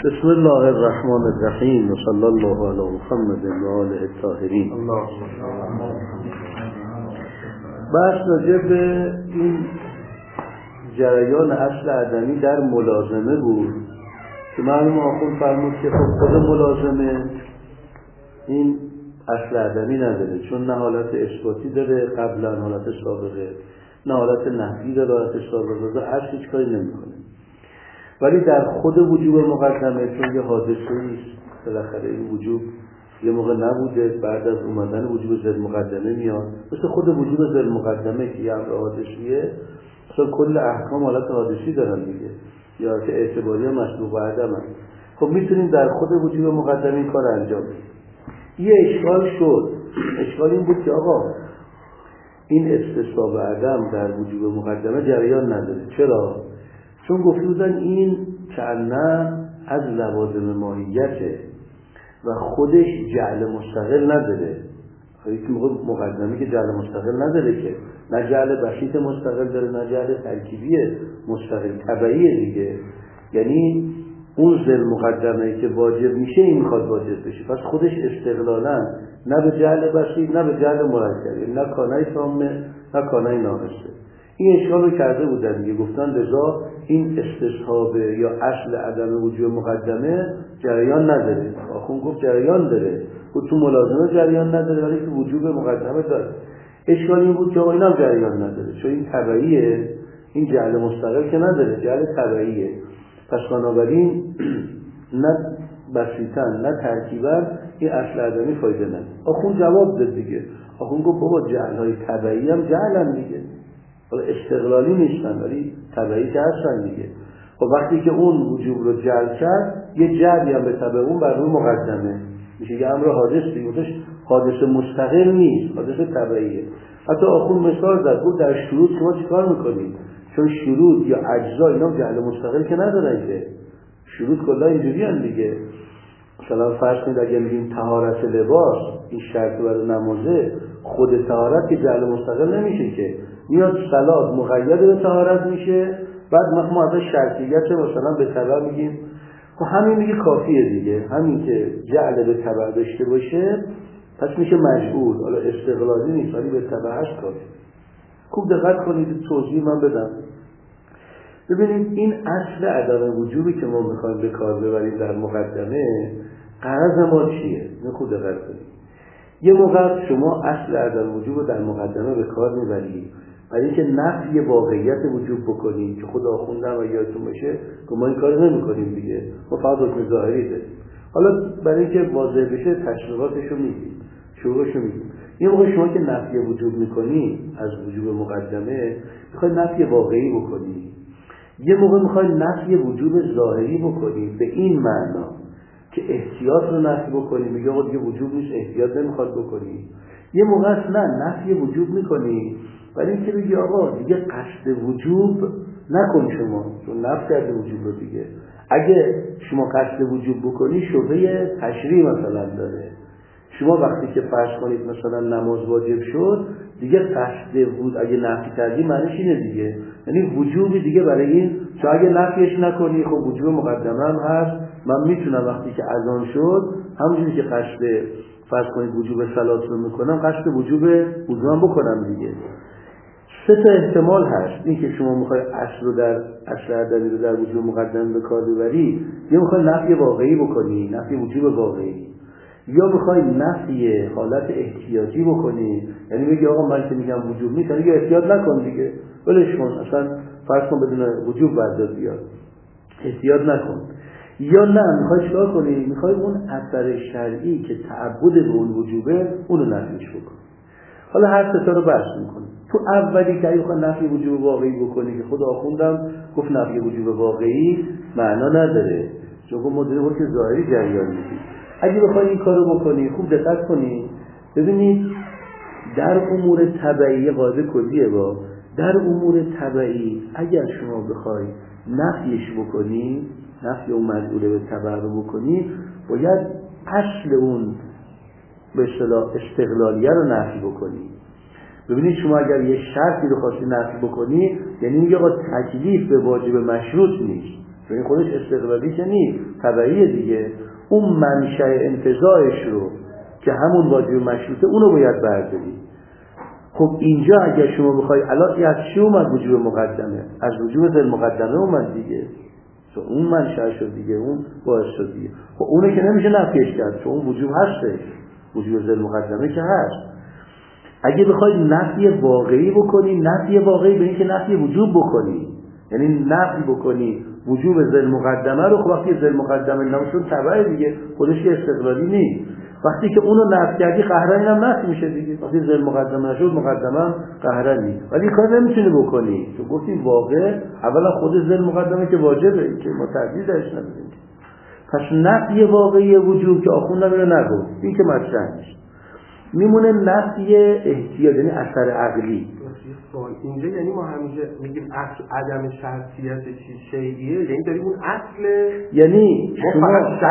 بسم الله الرحمن الرحیم و صلی الله علی محمد و آله الطاهرین. بحث راجع به این جریان اصل عدمی در ملازمه بود که معلوم آخوند فرمود که خود ملازمه این اصل عدمی نداره، چون نه حالت اثباتی داره قبلا حالت سابقه، نه حالت نفی داره حالت سابقه، اصل هیچ کاری نمیکنه. ولی در خود وجوب مقدمه، چون یه حادثه ایست بالاخره این وجوب یه موقع نبوده، بعد از اومدن وجوب ضد مقدمه میاد، مثل خود وجوب ضد مقدمه که یه امر حادثیه، مثلا کل احکام حالت حادثی دارن دیگه، یا که اعتباری مسبوق و عدم هست. خب میتونیم در خود وجوب مقدمه این کار انجام بدیم. یه اشکال شد، اشکال این بود که آقا این استثبات و عدم در وجوب مقدمه جریان نداره. چرا؟ چون گفته بودن این کأنه از لوازم ماهیته و خودش جعل مستقل نداره. خیلی مقدمه که جعل مستقل نداره، که نه جعل بسیط مستقل داره نه جعل ترکیبی مستقل، تبعیه دیگه. یعنی اون ذل مقدمه که واجب میشه این میخواد واجب بشه، پس خودش استقلالا نه به جعل بسیط نه به جعل مرکب، یعنی نه کانای تامه نه کانای ناقصه. این اشکال رو کرده بودن دیگه، گفتن لذا این استصحاب یا اصل عدم وجود مقدمه جریان نداره. آخون گفت جریان داره، گفت تو ملازمه جریان نداره ولی تو وجود مقدمه داره. اشکال این بود که آقا اینم جریان نداره، چون این تبعیه، این جعل مستقل که نداره، جعل تبعیه. پس بنابراین نه بسیطن نه ترکیبن این اصل عدمی فایده نداره. آخون جواب داد دیگه، آخون گفت بابا جعلهای تبعی هم جعلن دیگه، استقلالی نیستن ولی طبعی که هستن دیگه. خب وقتی که اون وجوب رو جعل کرد، یه جعلی هم به تبع اون بر روی مقدمه میشه، یه امر حادث دیگه، حادث مستقل نیست، حادث طبعیه. حتی آخون مثال زد، بود در شروط شما چیکار میکنید؟ چون شروط یا اجزا اینا جعل مستقل که ندارن که، شروط کلا اینجوری هم دیگه. مثلا فرض کنید اگه میگیم طهارت لباس، این شرط برای نمازه، خود طهارت که جعل مستقل نمیشه که، میاد صلات مقید به طهارت میشه، بعد ما ازش شرطیت مثلا به تبع میگیم. خب همین میگه کافیه دیگه، همین که جعل به تبع داشته باشه پس میشه مجعول، حالا استقلالی نیست ولی به تبعش کافی. خوب دقت کنید توضیح من بدم. ببینید این اصل عدم وجوبی که ما میخوایم به کار ببریم در مقدمه، غرض ما چیه؟ خوب دقت کنید. یه موقع شما اصل عدم وجوب رو در مقدمه به کار میبرید برای اینکه نفی واقعیت وجوب بکنیم که خدا خوندم و یادتون باشه که ما این کار نمی‌کنیم دیگه، ما فقط حکم ظاهری داریم. حالا برای اینکه واضح بشه تشریحاتش رو میگیم، شروعش رو میگیم. یه موقع شما که نفی وجوب میکنی از وجوب مقدمه میخوای نفی واقعی بکنی، یه موقع میخوای نفی وجوب ظاهری بکنی به این معنا که احتیاط رو نفی بکنی، میگه آقا دیگه وجوب نیست احتیاط نمیخواد بکنی. یه موقع نه نفی وجوب میکنی ولی اینکه بگی آقا دیگه قصد وجوب نکن شما، چون نفی کرده وجوب رو دیگه. اگه شما قصد وجوب بکنی شبهه تشریع مثلا داره. شما وقتی که فرض کنید مثلا نماز واجب شد دیگه قصد وجوب اگه نفی کردی معنیش اینه دیگه، یعنی وجوبی دیگه برای این، چون اگه نفیش نکنی خب وجوب مقدمه هم هست، من میتونم وقتی که اذان شد همونجوری که قصد فرض کنید وجوب صلات رو میکنم قصد وجوب وضو بکنم دیگه. سه تا احتمال هست، این که شما میخوای اصل رو در اصل عدمی رو در وجوب مقدمه به کار ببری، یا میخوای نفی واقعی بکنی، نفی وجوب واقعی، یا میخوای نفی حالت احتیاطی بکنی، یعنی میگی آقا من که میگم وجوب نیست دیگه احتیاط نکن دیگه، ولش کن اصلا فرض کن بدون وجوب برداد بیاد، احتیاط نکن. یا نه میخوای چیکار کنی؟ میخوای اون اثر شرعی که تعبد به اون وجوبه اونو نفیش بکنی. حالا هر سه تا رو بحث میکنیم. تو اولی که اگه نفی وجوب واقعی بکنی که خدا خوندم گفت نفی وجوب واقعی معنا نداره، چون ما داریم که ظاهری جریان میدیم. اگه بخوای این کارو بکنی خوب دقت کنی، ببینید در امور تبعی قاعده کلیه، با در امور تبعی اگر شما بخوای نفیش بکنی، نفی اون مجعوله به تبع رو بکنی، باید اصل اون به اصطلاح استقلالیه رو نفی بکنی. ببینید شما اگر یه شرطی رو خواستی نفی بکنی، یعنی میگه آقا تکلیف به واجب مشروط نیست، چون این خودش استقلالی که نیست، تبعیه دیگه. اون منشأ انتزاعش رو که همون واجب مشروطه اونو باید برداری. خب اینجا اگر شما بخوای الان از چی اومد وجوب مقدمه؟ از وجوب ذل مقدمه اومد دیگه، چون اون منشأ شد دیگه، اون باعث شد دیگه. خب اونه که نمیشه نفیش کرد، چون اون وجوب هستش، وجوب ذل مقدمه که هست. اگه بخوای نفی واقعی بکنی، نفی واقعی به این که نفی وجوب بکنی، یعنی نفی بکنی وجوب ذل مقدمه رو. خب وقتی ذل مقدمه نامشون تبعه دیگه، خودش که استقلالی نیست. وقتی که اونو نفی کردی قهرنی هم نفی میشه دیگه. وقتی ذل مقدمه نشد مقدمه قهرنی، ولی کار نمیتونی بکنی. تو گفتی واقع اولا خود ذل مقدمه که واجبه که ما تردید درش نداریم. پس نفی واقعی وجوب که آخوندم اینو نگفت، این که مطرح نیست. میمونه نفی احتیاج، یعنی اثر عقلی. اینجا یعنی ما همیشه میگیم اصل عدم شرطیت شیعیه، یعنی داریم اون اصل، یعنی شما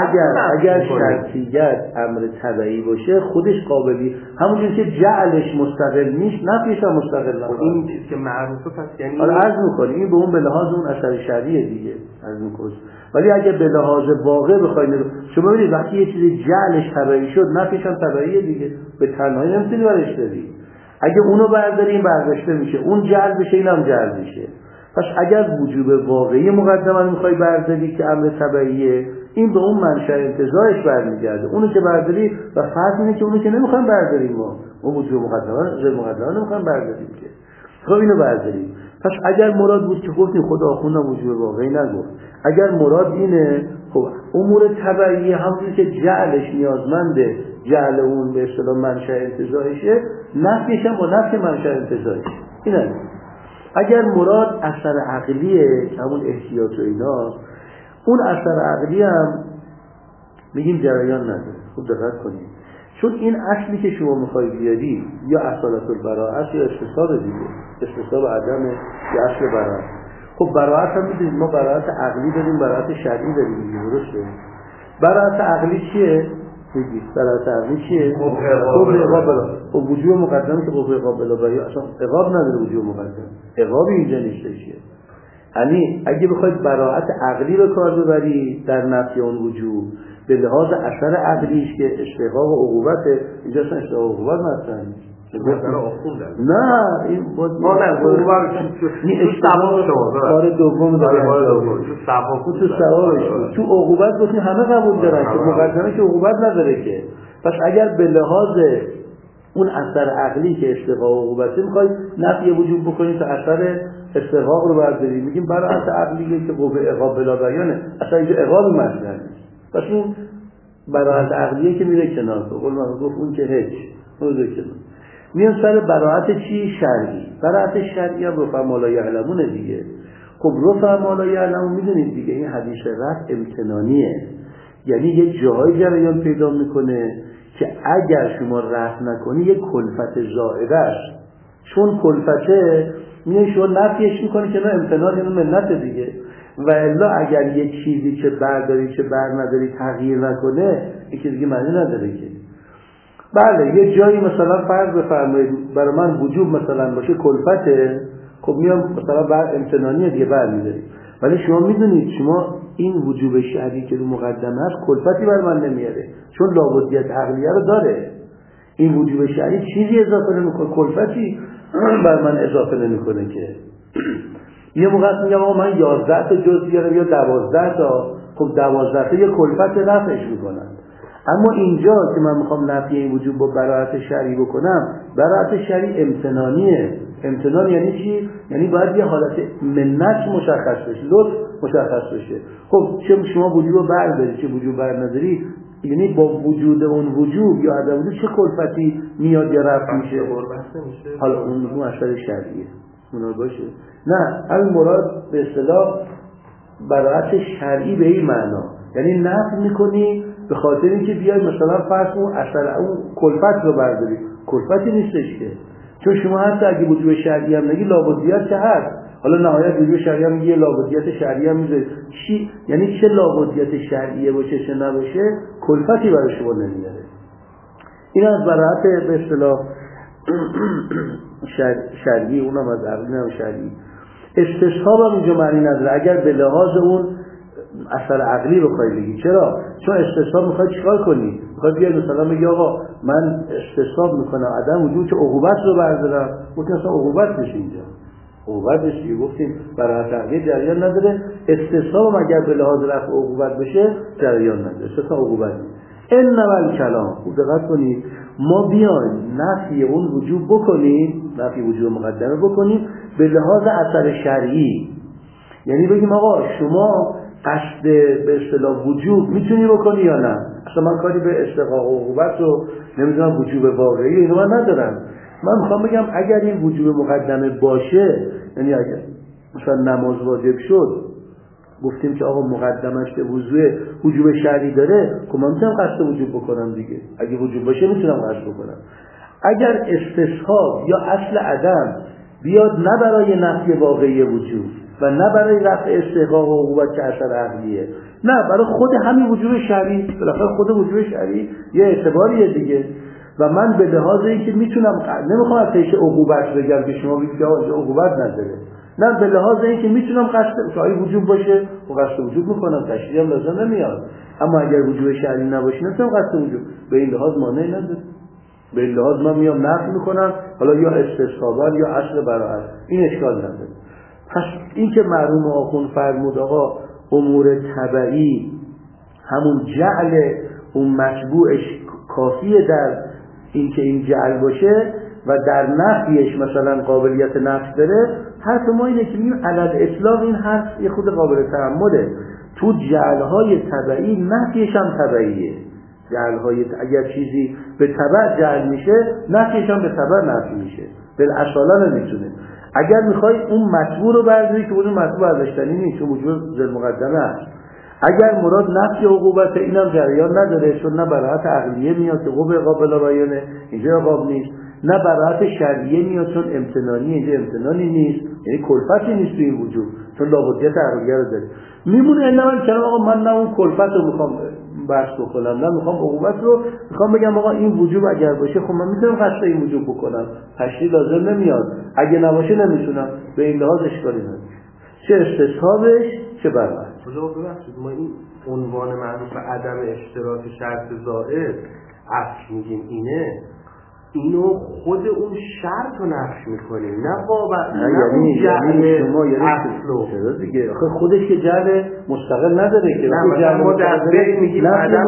اگر شرطیت امر تبعی باشه خودش قابلی، همونجوری که جعلش مستقل نیست نفیش هم مستقل نخواهد. این چیز که معروفه پس یعنی حالا عرض میکنی این به اون به لحاظ اون اثر شرعیه دیگه عرض میکنی. ولی اگه به لحاظ واقع بخواید شما ببینید وقتی یه چیزی جعلش تبعی شد نفیش هم تبعیه دیگه، به تنهایی نمیتونی برش داری. اگه اونو برداریم برداشته میشه، اون جعل بشه اینم جعل میشه. پس اگر وجوب واقعی مقدمه میخوای برداری که امر تبعیه، این به اون منشأ انتزاعش برمیگرده. اونو که برداری و فرض اینه که اونو که نمیخوایم برداریم، ما وجوب مقدمه ذل مقدمه نمیخوایم برداریم که، خب اینو برداریم. پس اگر مراد بود که گفتیم خدا آخوندم وجوب واقعی نگفت، اگر مراد اینه خب امور تبعیه همونی که جعلش نیازمنده جعل اون به اصطلاح منشأ انتزاعشه، نفیش هم با نفی منشأ انتزاعش. اینه. اگر مراد اثر عقلیه که همون احتیاط و اینا، اون اثر عقلی هم میگیم جریان نداره. خوب دقت کنید، چون این اصلی که شما میخوای بیاری یا اصالت البراءه یا استصحاب دیگه، استصحاب عدم یا اصل براءه. خب براءت هم میدونید ما براءت عقلی داریم، براءت شرعی داریم دیگه، درسته؟ براءت عقلی چیه؟ بگید براءت عقلی چیه؟ قبل اقابلا. خب وجوب مقدمه که قبل اقابلا یا اصلا اقاب نداره وجوب مقدمه، اقابی اینجا نیسته چیه؟ یعنی اگه بخواید براءت عقلی رو کار ببری در نفی اون وجوب به لحاظ اثر عقلیش که استحقاق و عقوبته، اینجا اصلا استحقاق و عقوبت مطرح نیست. نه این بود ما نه عقوبت این اشتباه شما کار دوم داره تو ثوابش تو عقوبت گفتین همه قبول دارن که مقدمه که عقوبت نداره که. پس اگر به لحاظ اون اثر عقلی که استحقاق و عقوبته میخوای نفی وجوب بکنید تا اثر استحقاق رو برداری، میگیم برای اثر عقلیه که قوه عقاب بلا بیانه، اصلا اینجا عقابی مطرح نیست. پس اون براءت عقلیه که میره کنار، قول من گفت اون که هیچ موضوع کنار. میان سر براءت چی؟ شرعی. براءت شرعی هم رفع ما لا یعلمونه دیگه. خب رفع ما لا یعلمون میدونید دیگه این حدیث رفع امتنانیه، یعنی یه جای جریان پیدا میکنه که اگر شما رفع نکنی یه کلفت زائده است. چون کلفته میاد شما نفیش میکنی که نه امتنان اینو منت دیگه، و الا اگر یک چیزی که برداری که بر نداری تغییر نکنه این که دیگه معنی نداره که. بله یه جایی مثلا فرض بفرمایید برای من وجوب مثلا باشه کلفته، خب میام مثلا بر امتنانی دیگه بر میداری، ولی شما میدونید شما این وجوب شرعی که رو مقدمه است کلفتی بر من نمیاره، چون لابدیت عقلیه رو داره. این وجوب شرعی چیزی اضافه نمیکنه، کلفتی بر من اضافه نمیکنه که. یه موقع میگم آقا من 11 تا جز بیارم یا 12 تا، خب 12 تا یه کلفت رفعش میکنن. اما اینجا که من میخوام نفی این وجوب با براءت شرعی بکنم، براءت شرعی امتنانیه. امتنان یعنی چی؟ یعنی باید یه حالت منت مشخص بشه، لطف مشخص بشه. خب چه شما وجوب برداری چه وجوب بر نداری، یعنی با وجود اون وجوب یا عدم وجود چه کلفتی میاد یا رفع میشه. حالا اون اثر شرعیه اون باشه. نه المراد به اصطلاح براءت شرعی به این معنا، یعنی نفی میکنی به خاطر اینکه بیای مثلا فرض اون اثر اون کلفت رو برداری، کلفتی نیستش که. چون شما حتی اگه وجوب شرعی هم نگی لابدیت که هست، حالا نهایت وجوب شرعی هم میگه لابدیت شرعی هم میذاری چی، یعنی چه لابدیت شرعیه باشه چه نباشه کلفتی برای شما نمیاره. این از براءت به اصطلاح شرعی، اونم از عقلی هم شرعی. استصحاب هم اینجا معنی نداره. اگر به لحاظ اون اثر عقلی بخوای بگی. چرا؟ چون استصحاب میخوای چیکار کنی؟ میخوای بیای مثلا بگی آقا من استصحاب میکنم عدم وجود که عقوبت رو بردارم، ممکن اصلا عقوبت بشه اینجا. عقوبت بشه گفتیم برای عقلی جریان نداره. استصحاب اگر به لحاظ رفع عقوبت بشه جریان نداره. استصحاب عقوبت انما الکلام. خوب دقت کنید، ما بیایم نفی اون وجوب بکنیم، نفی وجوب مقدمه بکنیم به لحاظ اثر شرعی. یعنی بگیم آقا شما قصد به اصطلاح وجوب میتونی بکنی یا نه؟ اصلا من کاری به استحقاق و عقوبت و نمیدونم وجوب واقعی اینو من ندارم. من میخوام بگم اگر این وجوب مقدمه باشه، یعنی اگر مثلا نماز واجب شد گفتیم که آقا مقدمش به وجوب شرعی داره، خب من میتونم قصد وجوب بکنم دیگه. اگه وجوب باشه میتونم قصد بکنم. اگر استصحاب یا اصل عدم بیاد نه برای نفی واقعی وجود و نه برای رفع استحقاق و عقوبت که اثر عقلیه، نه برای خود همین وجوب شرعی، بالاخره خود وجوب شرعی یه اعتباریه دیگه. و من به لحاظ اینکه میتونم نمیخوام از پیش عقوبت بگم که شما بگید که آقا عقوبت نداره، نه به لحاظ اینکه میتونم قصد شرعی وجوب باشه و قصد وجوب میکنم، تشریع هم لازم نمیاد. اما اگر وجوب شرعی نباشه نمیتونم قصد وجوب، به این لحاظ مانعی نداره. به این لحاظ من میام نفی میکنم، حالا یا استصحابا یا اصل براعت، این اشکال نداره. پس این که مرحوم آخوند فرمود آقا امور تبعی همون جعل اون مطبوعش کافیه در این که این جعل باشه و در نفیش مثلا قابلیت نفی داره، حرف ما اینه که میگیم علل اطلاق این حرف یه خود قابل تأمله. تو جعلهای تبعی نفیش هم تبعیه. جعلهای اگر چیزی به تبع جعل میشه نفیش هم به تبع نفی میشه، بالاصاله نمیتونه. اگر میخوای اون مطبوع رو برداری که اون مطبوع برداشتنی نیست، چون وجود ذل مقدمه است. اگر مراد نفی عقوبت اینم جریان نداره، چون نه براحت عقلیه میاد که قابل رایانه، اینجا عقاب نیست، نه براحت شرعیه میاد چون امتنانی، اینجا امتنانی نیست، یعنی کلفتی نیست توی این وجود چون لابدیت عقلیه رو داره. میمونه انما کلام آقا من نه اون کلفت رو میخوام بحث بکنم، نه میخوام عقوبت رو، میخوام بگم آقا این وجوب اگر باشه خب من میتونم قصد این وجوب بکنم، تشریع لازم نمیاد، اگه نباشه نمیتونم. به این لحاظ اشکالی نداره، چه استصحابش چه برعکس. ببخشید ما این عنوان معروف عدم اشتراط شرط زائد اصل میگیم اینو خود اون شرط رو نفی میکنیم، نه بابت یعنی شما چرا دیگه آخه خودش که جعل مستقل نداره که ما در بین میگیم عدم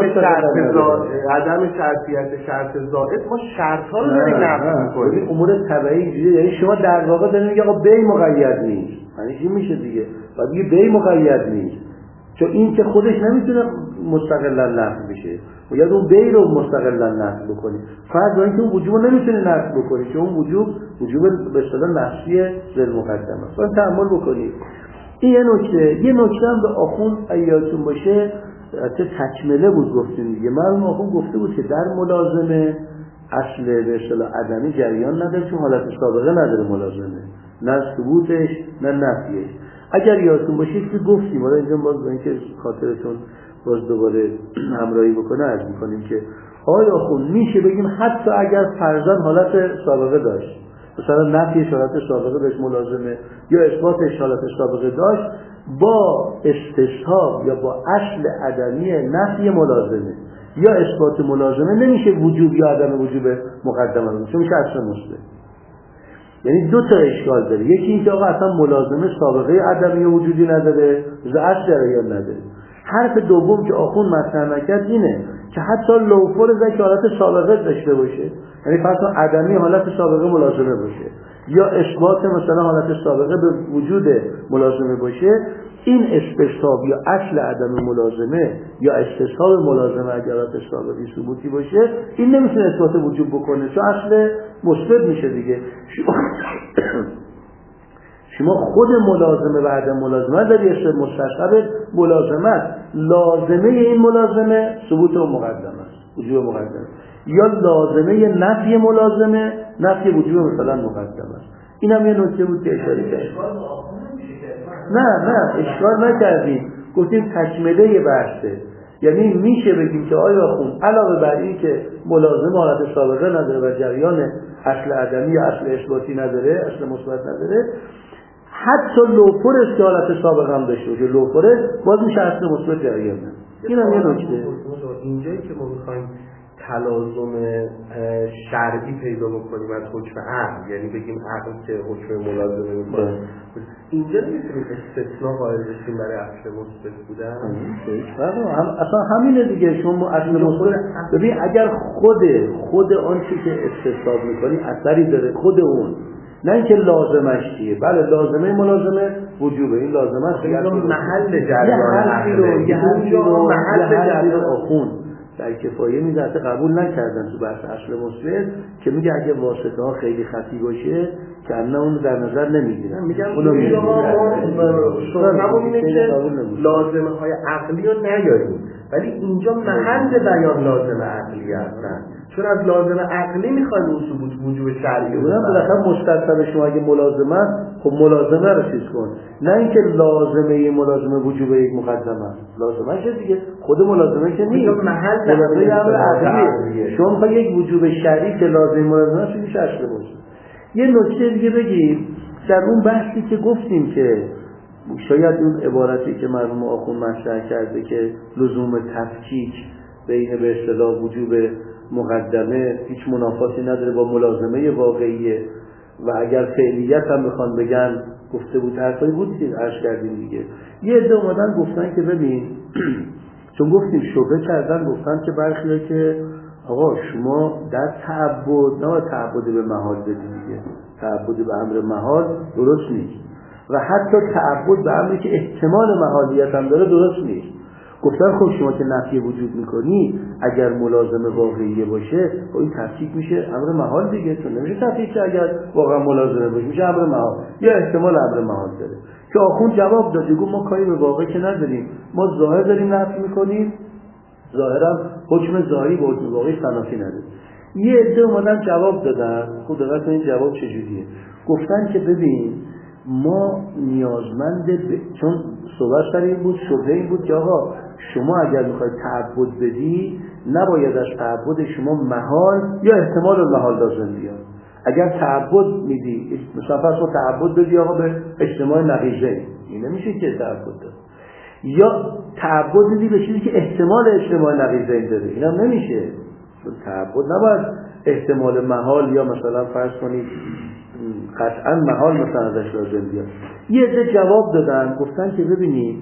شرطیت شرط زائد، ما شرط ها رو داریم نفی میکنیم. امور طبیعی، یعنی شما در واقع دارید میگه آقا بی مقید نیست، یعنی چی میشه دیگه؟ بعد میگه بی مقید نیست، چون این که خودش نمیتونه مستقلا نفی بشه، باید اون بی رو مستقلا نفی بکنی. فرض اینکه اون وجوب نمیتونه نفی بکنی، چون اون وجوب به اصطلاح نفی ذل مقدمه است. باید تأمل بکنید. این یه نکته هم به آخوند یادتون باشه، چه تکمله بود گفتیم دیگه. مرحوم آخوند گفته بود که در ملازمه اصل به اصطلاح عدمی جریان نداره، چون حالت سابقه نداره ملازمه، نه ثبوتش نه نفیش. اگر یادتون باشه که گفتیم، حالا اینجا باز با اینکه خاطرتون باز دوباره همراهی بکنه عرض میکنیم که آیا خون میشه بگیم حتی اگر فرضاً حالت سابقه داشت، مثلا نفیش حالت سابقه داشت ملازمه یا اثباتش حالت سابقه داشت، با استصحاب یا با اصل عدمی نفی ملازمه یا اثبات ملازمه نمیشه وجوب یا عدم وجوب مقدمه رو، چون میشه اصل مسلم. یعنی دو تا اشکال داره، یکی این که آقا اصلا ملازمه سابقه عدمی وجودی نداره، اصل جریان نداره. حرف دوم که آخوند مطرح نکرد اینه که حتی لو فرض که حالت سابقه داشته باشه، یعنی فرض کن عدمی حالت سابقه ملازمه باشه یا اثبات مثلا حالت سابقه به وجود ملازمه باشه، این استصحاب یا اصل عدم ملازمه یا استصحاب ملازمه اگر حالت سابقی ثبوتی باشه، این نمیتونه اثبات وجوب بکنه، چون اصل مثبت میشه دیگه. شما خود ملازمه و عدم ملازمه داری، مستصحب ملازمه، لازمه این ملازمه ثبوت و مقدمه است، وجوب مقدمه، یا لازمه نفی ملازمه نفی وجوب مثلا مقدمه است. این هم یه نکته بود که اشاره کردیم. نه اشکال نکردیم، گفتیم تکمله بحثه. یعنی میشه بگیم که آیا خون علاوه بر این که ملازمه حالت سابقه نداره و جریان اصل عدمی یا اصل اثباتی نداره، اصل مثبت نداره، حتی لوفورس که حالت سابق هم داشته باشه، لوفورس باز میشه اصل مثبت جریان. این هم یه نکته. اینجایی که ما میخوایم تلازم شرعی پیدا بکنیم از حکم عقل، یعنی بگیم عقل که حکم ملازمه میکنه، اینجا نمیتونیم استثناء قائل بشیم برای اصل مثبت بودن؟ اصلا همینه دیگه. شما اصل مثبت ببین، اگر خود آن چی که استصحاب میکنی اثری داره، خود اون، نه اینکه لازمش چیه. بله لازمه ملازمه وجوبه، این لازمه است، این محل جریان عقله، یه محل جریان آخون در کفایه میده قبول نکردن تو بحث اصل مثبت که میگه اگه واسطه ها خیلی خفی باشه که اون اون در نظر نمیگیرن. میگم اینجا ما شما اینه که لازمه های عقلی رو نیاریم، ولی اینجا محل بیان لازمه عقلی هستن، چون از لازمه عقلی میخوایم اون ثبوت وجوب شرعی رو. بالاخره مستثنا شما اگه ملازمه، خب ملازمه رو چیز کن، نه اینکه لازمه ملازمه وجوب یک مقدمه است. لازمه چه دیگه؟ خود ملازمه که نیست، ملازمه امر عقلیه. شما میخوای یک وجوب شرعی که لازمه ملازمه چه میشه اصل باشه. یه نکته دیگه بگیم در اون بحثی که گفتیم که شاید اون عبارتی که مرحوم آخوند مطرح کرده که لزوم تفکیک بین به اصطلاح وجوب مقدمه هیچ منافاتی نداره با ملازمه واقعیه و اگر فعلیت هم میخوان بگن، گفته بود حرفایی بود که عرض کردیم دیگه. یه عده اومدن گفتن که ببین چون گفتیم شبهه کردن، گفتن که برخیه که آقا شما در تعبد نه تعبد به محال بدید دیگه، تعبد به امر محال درست نیست و حتی تعبد به امری که احتمال محالیت هم داره درست نیست. گفتن خب شما که نفی وجود میکنی اگر ملازمه واقعیه باشه خب این تفکیک میشه امر محال دیگه، چون نمیشه تفکیک که اگر واقعا ملازمه باشه میشه امر محال یا احتمال امر محال داره. که آخوند جواب داد گفت ما کاری به واقع که نداریم، ما ظاهر داریم نفی میکنیم، ظاهرا حکم ظاهری با حکم واقعی تنافی نداره. یه عده اومدن جواب دادن. خب دقت کنید جواب چجوریه. گفتن که ببین ما نیازمند چون صحبت سر این بود، شبهه این بود که آقا شما اگر میخواید تعبد بدی نباید از تعبد شما محال یا احتمال المحال لازم بیاد. اگر تعبد میدی مثلا فرض کن تعبد بدی آقا به اجتماع نقیضه، این نمیشه که تعبد داد. یا تعبد میدی به چیزی که احتمال اجتماع نقیضه داره، اینم نمیشه. چون تعبد نباید احتمال محال یا مثلا فرض کنید قطعا محال مثلا ازش لازم بیاد. یه عده جواب دادن گفتن که ببینید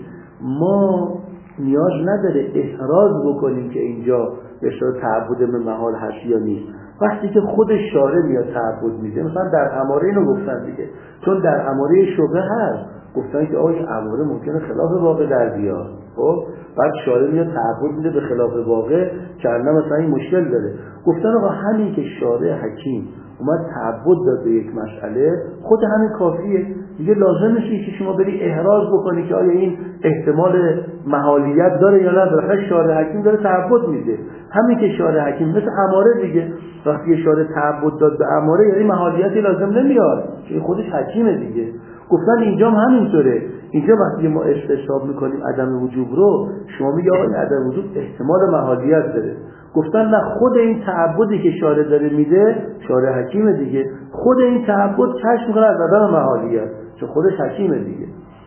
ما نیاز نداره احراز بکنیم که اینجا به شرط تعبد به محال هست یا نیست. وقتی که خود شارع میاد تعبد میده، مثلا در اماره اینو گفتن دیگه، چون در اماره شبهه هست گفتن که آقای اماره ممکنه خلاف واقع در بیاد. خب بعد شارع میاد تعبد میده به خلاف واقع که مثلا این مشکل داره. گفتن آقا همین که شارع حکیم اومد تعبد داد به یک مسئله خود همین کافیه دیگه، لازم نیست که شما بری احراز بکنی که آیا این احتمال محالیت داره یا نداره. شارع حکیم داره تعبد میده، همین که شارع حکیم مثل اماره دیگه، وقتی شارع تعبد داد به اماره یعنی محالیتی لازم نمیاد که خودش حکیمه دیگه. گفتن اینجا هم همینطوره. اینجا وقتی ما استصحاب میکنیم عدم وجوب رو، شما میگه آقا این عدم وجوب احتمال محالیت داره. گفتن نه، خود این تعبدی که شارع داره میده، شارع حکیمه دیگه، خود این تعبد کشف میکنه از عدم محالیت چون خودش حکیمه دیگه.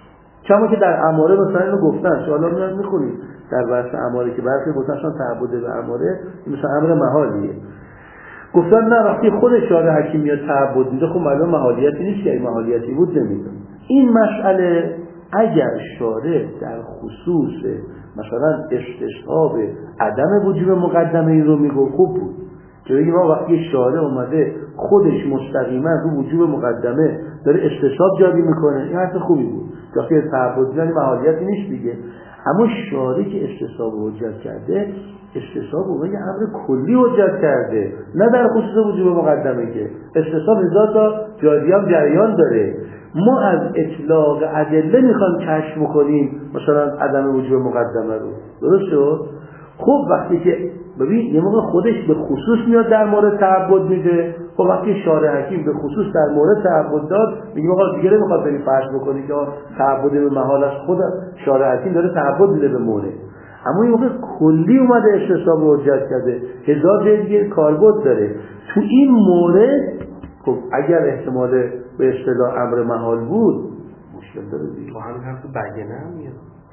کما که در اماره مثلا اینو گفتن، شما الان میخونید در بحث اماره که برخی گفتن تعبد به اماره مثلا امر محالیه. گفتن نه، وقتی خود شارع حکیم میاد تعبد میده خب معلوم محالیتی نیست که این محالیتی بود نمیده. این مسئله اگر شارع در خصوص مثلا استصحاب عدم وجوب مقدمه این رو میگه خوب بود، که بگیم ما وقتی شارع اومده خودش مستقیما رو وجوب مقدمه داره استصحاب جاری میکنه، این حرف خوبی بود. وقتی تعبد میاد محالیتی نیست دیگه. اما شارع که استصحاب حجت کرده، استصحاب رو بگه امر کلی حجت کرده، نه در خصوص وجوب مقدمه، که استصحاب هزار تا جریان داره. ما از اطلاق ادله میخوام کشف بکنیم مثلا عدم وجوب مقدمه رو، درست شد؟ خب وقتی که ببین یه موقع خودش به خصوص میاد در مورد تعبد میده، خب وقتی شارع حکیم به خصوص در مورد تعبد داد میگه آقا دیگه نمیخواد بریم فرض بکنی که تعبد به محال است، خود شارع حکیم داره تعبد میده به مورد. اما این موقع کلی اومده استصحاب رو حجت کرده، هزار جای دیگه کاربرد داره. تو این مورد خب اگر احتمال به اصطلاح امر محال بود مشکل داره دیگه. تو همین حرف بیانه هم میاد.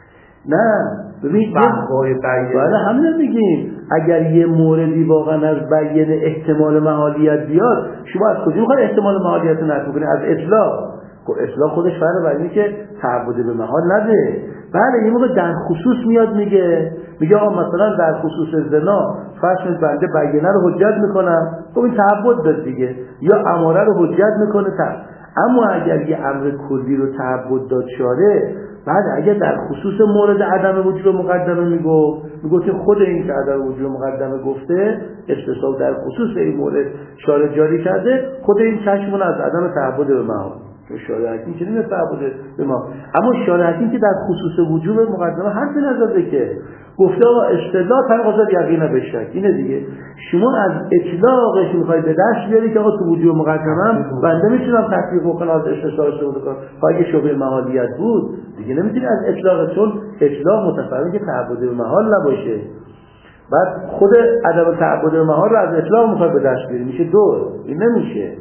نه ببین بقای بیانه بله همین میگیم اگر یه موردی واقعا از بیانه احتمال محالیت بیاد، شما از کجا میخواید احتمال محالیت رو نفی کنید؟ از اطلاق. خب اطلاق خودش فرق بر اینه که تعبد به محال نده. بله یه موقع در خصوص میاد میگه آقا مثلا در خصوص زنا فرض بنده بیانه رو حجت میکنم، خب این تعبد داد دیگه، یا اماره رو حجت میکنه اما اگر یه امر کلی رو تعبد داد شاره، بعد اگر در خصوص مورد عدم وجود مقدمه میگفت خود این که عدم وجود مقدمه گفته استثناء در خصوص این مورد شاره جاری کرده، خود این چشمون از عدم تعبد به محال. شارع حکیم که نمیاد تعبد به ما، اما شارع حکیم که در خصوص وجود مقدمه حرفی نزده که گفته آقا استدلال تناقض یقین به شک. اینه دیگه شما از اطلاقش میخواید به دست بیاری که آقا تو وجود مقدمه بنده میتونم تطبیق بکنم از استثناء استفاده کنم، اگه شبه محالیت بود دیگه نمیتونی از اطلاق، چون اطلاق متفاوته که تعبد به محال نباشه. بعد خود عدم تعبد به محال رو از اطلاق میخواد به دست بیاری، میشه دو. این نمیشه.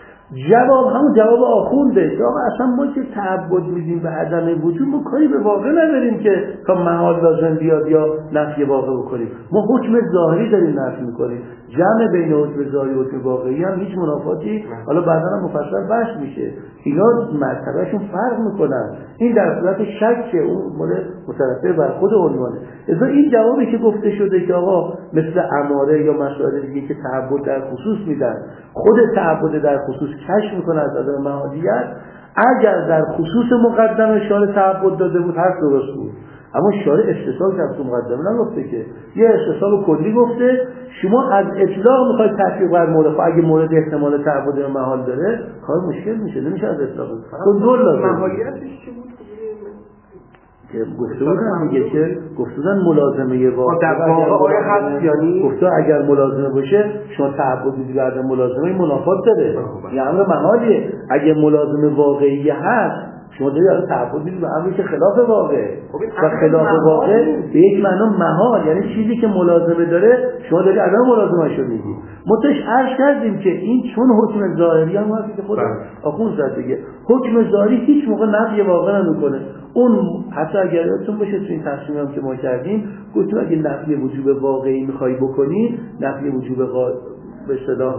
جواب همون جواب آخونده که آقا اصلا ما که تعبد میدیم به عدم وجود، ما کاری به واقع نداریم که تا محال لازم بیاد یا نفی واقع بکنیم، ما حکم ظاهری داریم نفی میکنیم. جمع بین حکم ظاهری و حکم واقعی هم هیچ منافاتی، حالا بعدا هم مفصل بحث میشه، اینا مرتبهشون فرق میکنن. این در صورت شک اون مورد مترتب بر خود عنوانه. اذا این جوابی که گفته شده که آقا مثل اماره یا مسائل دیگه که تعبد در خصوص میدن، خود تعبد در خصوص کشف میکنه از عدم محالیت، اگر در خصوص مقدمه شارع تعبد داده بود حرف درست بود، اما شارع استثناء در تو مقدمه نگفته که، یه استثناء کلی گفته. شما از اطلاق میخواید تطبیق بر مورد، اگه مورد احتمال تعبد به محال داره کار مشکل میشه، نمیشه از اطلاق کنترل لازم. محالیتش چی بود؟ که گفته بودن میگه که گفته بودن ملازمه واقع در واقع هست، یعنی گفته اگر ملازمه باشه شما تعبد میدید بعد ملازمه این منافات داره، یعنی امر محالیه. اگه ملازمه واقعی هست شما دارید الان تعبد میدید به امری که خلاف واقع و خلاف واقع به یک معنی محال، یعنی چیزی که ملازمه داره شما دارید عدم ملازمه‌شو میگید. متش عرض کردیم که این چون حکم ظاهری هم هست که خود آخوند زد دیگه، حکم ظاهری هیچ موقع نفی واقع نمیکنه. اون حتی اگر یادتون باشه تو این تصمیم هم که ما کردیم گفتیم اگه نفی وجوب واقعی میخوای بکنی، نفی وجوب به اصطلاح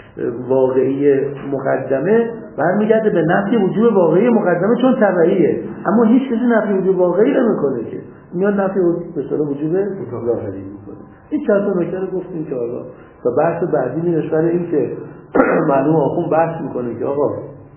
واقعی مقدمه برمیگرده به نفی وجوب واقعی مقدمه چون تبعیه، اما هیچ کسی نفی وجوب واقعی نمیکنه که میاد نفی به اصطلاح وجوب ظاهری میکنه. این چند تا نکته گفتیم که حالا تا بحث بعدی میرسه این که معلوم آخون بحث میکنه که آقا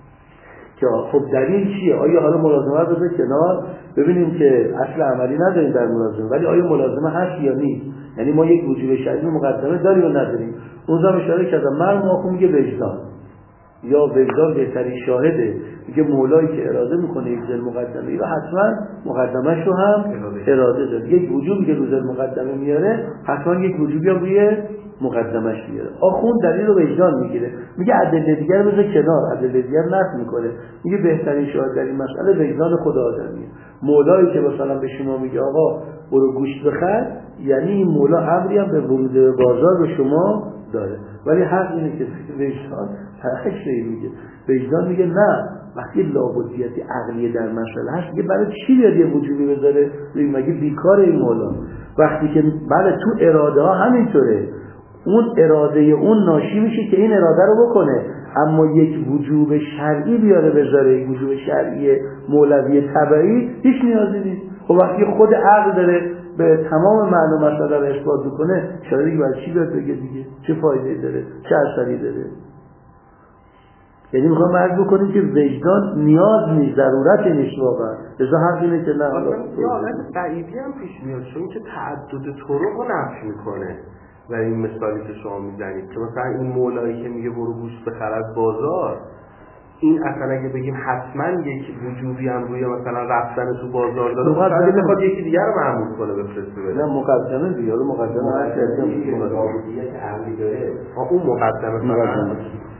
که خب دلیل چیه؟ آیا حالا ملازمه رو بذار کنار ببینیم که اصل عملی نداریم در ملازمه، ولی آیا ملازمه هست یا نیست؟ یعنی ما یک وجوب شرعی مقدمه داریم یا نداریم؟ اون زمان اشاره کردم مرحوم آخوند میگه وجدان یا وجدان بهترین شاهده، میگه مولایی که اراده میکنه یک ذل مقدمه یا حتما مقدمش رو هم اراده داره. یک وجوبی که رو ذل مقدمه میاره حتما یک وجوبی هم روی مقدمش میاره. آخوند دلیل رو وجدان میگیره، میگه ادله دیگر رو بذار کنار، ادله دیگر نفی میکنه، میگه بهترین شاهد در این مسئله وجدان خود آدمیه. مولایی که مثلا به شما میگه آقا برو گوشت بخر، یعنی این مولا امری هم به ورود بازار به شما داره، ولی حق اینه که وجدان فرقش میگه. وجدان میگه نه، وقتی لابدیت عقلیه در مسئله هست میگه برای چی بیاد یه وجوبی بذاره؟ مگه بیکار این مولا؟ وقتی که بله تو اراده ها همینطوره، اون اراده اون ناشی میشه که این اراده رو بکنه، اما یک وجوب شرعی بیاره بذاره، یک وجوب شرعی مولوی تبعی هیچ نیازی نیست. خب وقتی خود عقل داره به تمام معنی مسئله رو اثبات میکنه، شرعی برای چی بیاد بگه دیگه؟ چه فایده داره؟ چه اثری داره؟ یعنی میخوام عرض بکنیم که وجدان نیاز نیست، ضرورت نیست واقعا. لذا حق اینه که نه یه حالت بعیدی هم پیش میاد، چون که تعدد طرق رو نفی میکنه. و این مثالی که شما میزنید که مثلا این مولایی که میگه برو گوشت بخر از بازار، این اصلا اگه بگیم حتما یک وجوبی هم روی مثلا رفتن تو بازار داره، شاید بخواد یکی دیگر رو معمول کنه بفرسته بده. نه مقدمه دیگه، حالا مقدمه هر چیزی که عقلی داره، اون مقدمه